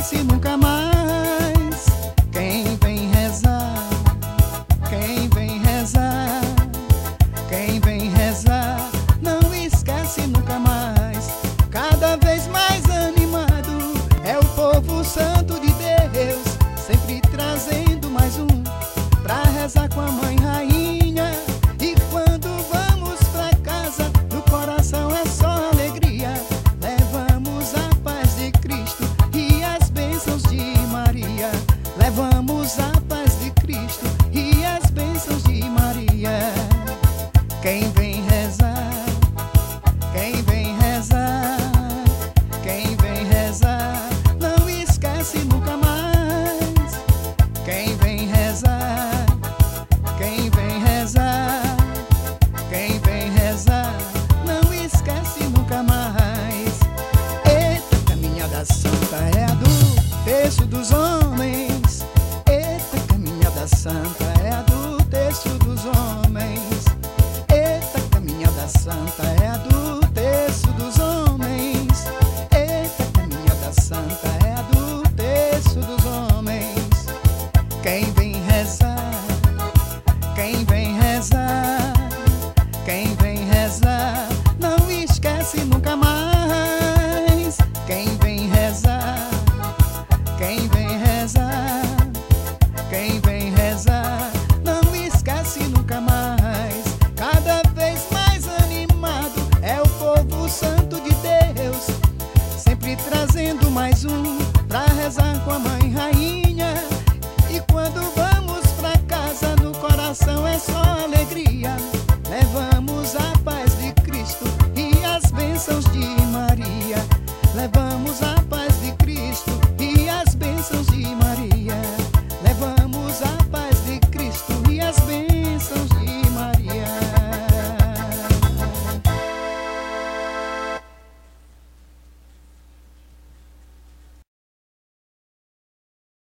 esquece nunca mais. Quem vem rezar, quem vem rezar, quem vem rezar, não esquece nunca mais. Cada vez mais animado é o povo santo de Deus, sempre trazendo mais um pra rezar com a mãe rainha. E quando vamos pra casa, no coração é só alegria. Levamos a paz de Cristo e as bênçãos de Maria. Levamos a paz de Cristo e as bênçãos de Maria. Quem vem rezar, quem vem rezar, quem vem rezar, não esquece nunca mais. Quem vem rezar, quem vem rezar, quem vem rezar, não esquece nunca mais. Eita, caminhada santa é a do terço dos homens. Eita, caminhada santa é a do terço dos homens. Eita, caminhada santa é a do terço dos homens. Eita, caminhada santa é a do terço dos homens. Quem vem rezar, quem vem rezar, quem vem rezar, não esquece nunca mais. Quem vem rezar, quem vem rezar, quem vem rezar, não esquece nunca mais. Cada vez mais animado é o povo santo de Deus, sempre trazendo mais um